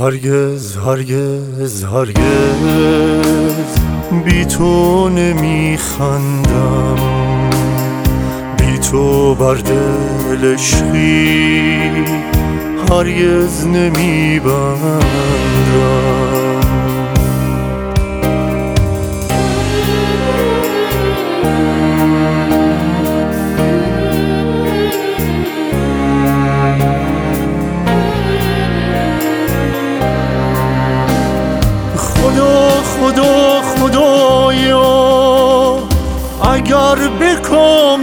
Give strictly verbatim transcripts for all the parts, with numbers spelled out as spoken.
هرگز هرگز هرگز بی تو نمیخندم، بی تو بر دل عشقی هرگز نمیبندم. خدا خدا خدایا اگر به کام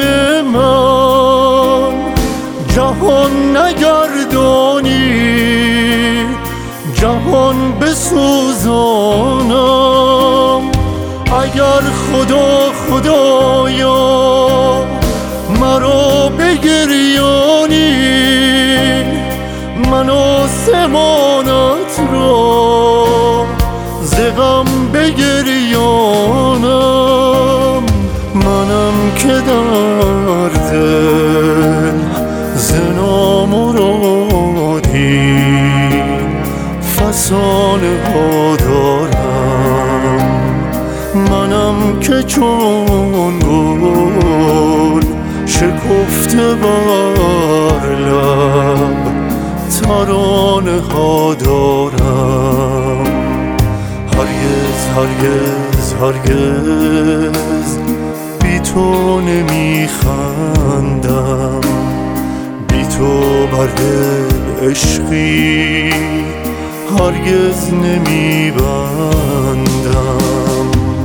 من جهان نگردانی، جهان بسوزانم. اگر خدا خدایا مرا بگریانی، من آسمانت را ز غم بگریانم. منم که در دل ز نامرادی فسانه ها دارم. منم که چون گل شکفته بر لب ترانه ها دارم. هرگز هرگز هرگز بی تو نمیخندم، بی تو بر دل عشقی هرگز نمیبندم.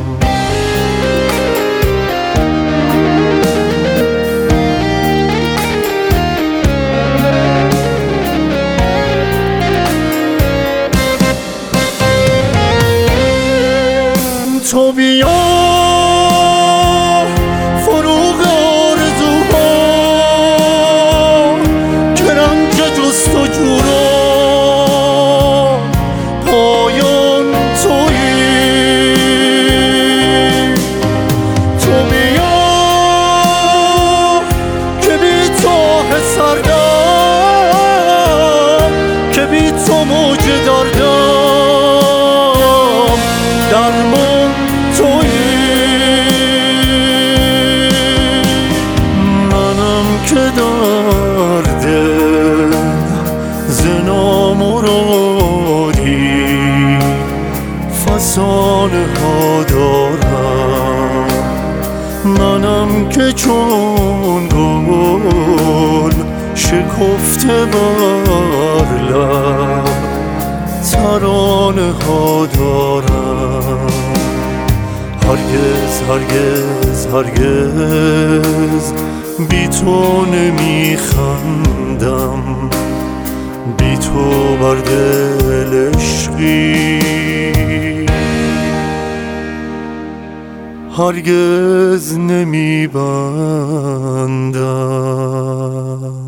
تو بیا فروغ آرزوها که رنج جستجو را پایان تویی. تو بیا که بی تو سردم، که بی تو موج دردم، درمان که در دل ز نامرادی فسانه ها دارم. منم که چون گل شکفته بر لب ترانه ها دارم. هرگز هرگز هرگز بی تو نمیخندم، بی تو بر دل عشقی هرگز نمیبندم.